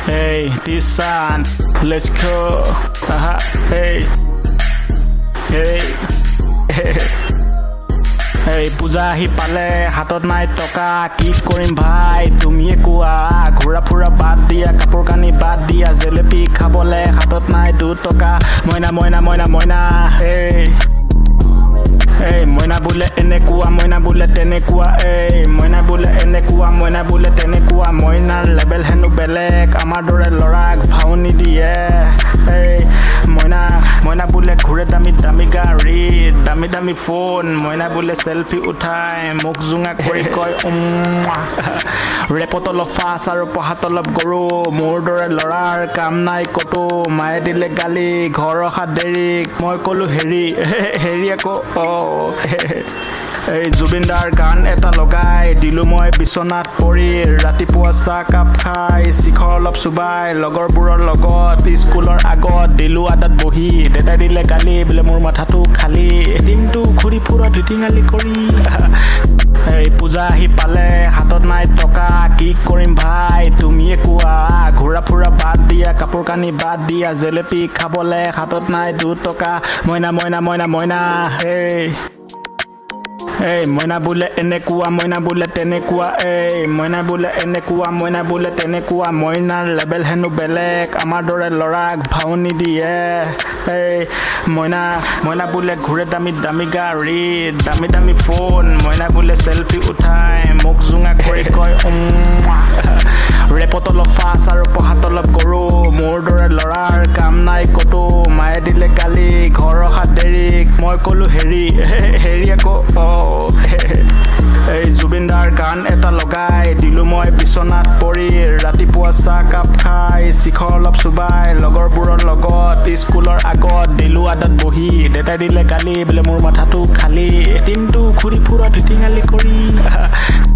Hey, Tisan, let's go. Hey, hey, hey, পূজা আহি পালে হাতত নাই টকা কি কৰিম ভাই তুমিয়ে কোৱা ঘোৰা ফুৰা বাদ দিয়া কাপোৰ কানি বাদ দিয়া জেলেপি খাবলে হাতত নাই 2 টকা মইনা মইনা মইনা মইনা hey hey মইনা বুলে এনেকুৱা মইনা বুলে তেনেকুৱা এই মইনা বুলে এনেকুৱা মইনা বুলে তেনেকুৱা মইনাৰ লেভেল হেনু বেলেগ আমাৰ দৰে লৰাক ভাউনি দিয়ে এই মইনা মইনা বুলে ঘুৰে দামি দামি গাড়ী দামি দামি ফোন মইনা বুলে সেলফি উঠাই মুখ জুঙা কৰি কয় ৰেপত অলপ ফাছ আৰু পঢ়াত অলপ গৰু মোৰ দৰে লৰাৰ কাম নাই কতো মায়ে দিলে গালি ঘৰ অহা দেৰি মই কলো হেৰি আকৌ এই জুবিনদাৰ গান এটা লগাই দিলো মই বিছনাত পৰি ৰাতিপুৱা চাহ কাপ খাই শিখৰ অলপ চুবাই লগৰবোৰৰ লগত স্কুলৰ আগত দিলো আদাত বহি দেতাই দিলে গালি বোলে মোৰ মাথাটো খালি দিনটো ঘূৰি ফুৰা ধিটিঙালি কৰি এই পূজা আহি পালে হাতত নাই টকা কি কৰিম ভাই তুমিয়ে কোৱা ঘোৰা ফুৰা বাদ দিয়া কাপোৰ কানি বাদ দিয়া জেলেপি খাবলে হাতত নাই 2 টকা মইনা মইনা মইনা মইনা এই মইনা বুলে এনেকুৱা মইনা বুলে তেনেকুৱা এই মইনা বুলে এনেকুৱা মইনা বুলে তেনেকুৱা মইনাৰ লেভেল হেনু বেলেগ আমাৰ দৰে লৰাক ভাউনি দিয়ে এই মইনা মইনা বুলে ঘুৰে দামি দামি গাড়ী দামি দামি ফোন মইনা বুলে সেলফি উঠাই মুখ জুঙা কৰি কয় ৰেপত অলপ ফাছ আৰু পঢ়াত অলপ গৰু মোৰ দৰে লৰাৰ কাম নাই কতো মায়ে দিলে গালি ঘৰ অহা দেৰি মই কলো হেৰি আকৌ এই জুবিনদাৰ গান এটা লগাই দিলো মই বিছনাত পৰি ৰাতিপুৱা চাহ কাপ খাই শিখৰ অলপ চুবাই লগৰবোৰৰ লগত স্কুলৰ আগত দিলো আদাত বহি দেতাই দিলে গালি বোলে মোৰ মাথাটো খালি দিনটো ঘূৰি ফুৰা ধিটিঙালি কৰি